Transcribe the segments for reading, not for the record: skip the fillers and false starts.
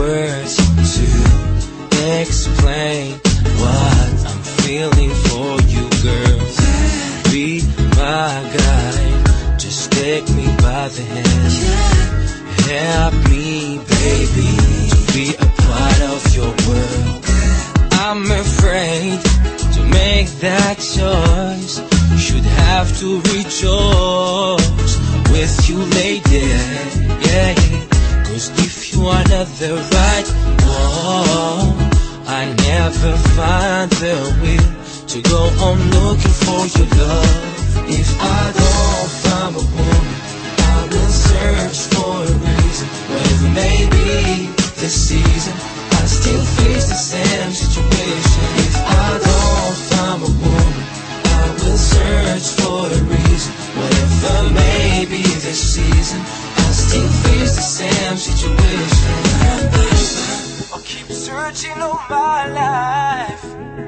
words to explain what I'm feeling for you, girl. Be my guide, just take me by the hand. Help me, baby, to be a part of your world. I'm afraid to make that choice. Should have to rejoice with you, lady. Yeah, yeah. 'Cause if you are not the right one, I never find the will to go on looking for your love. If I don't find a woman, I will search for a reason. Whatever may be the season, I still face the same situation. If I don't find a woman, I will search for a reason. Whatever may be the season, I still face the same situation. I'll keep searching all my life,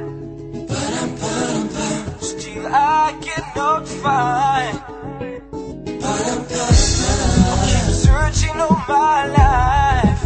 still I cannot find. I'll keep searching all my life,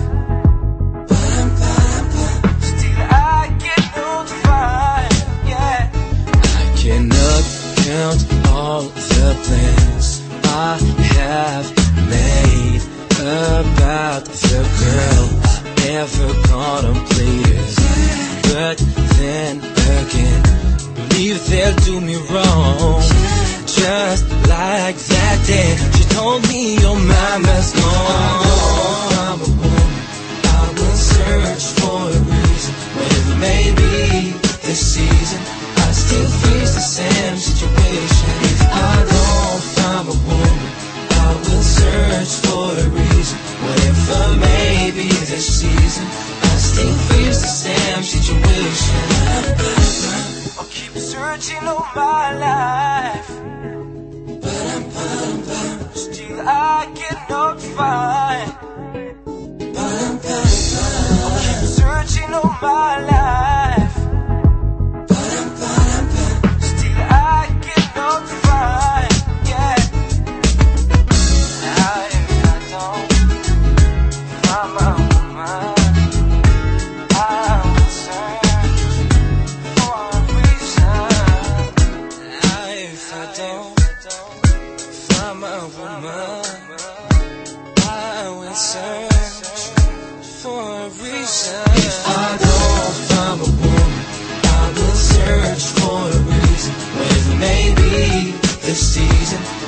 still I cannot find. Yeah, I cannot count all the plans I have made about the girl I ever contemplated. But then again, believe they'll do me wrong. Just like that day she told me your mama's gone. I'm a woman, I will search for a reason. Whatever may be the season, I still face the same situation. If I don't find a woman, I will search for a reason. Whatever may be the season, I still face the same situation. I'll keep searching all my life, still I cannot find. I'll keep searching all my life, still I cannot find. Yeah, if I don't find my woman, I will search for a reason. If I don't find my woman, I will search for a reason. If I don't find a woman, I will search for a reason. Whatever may be the season,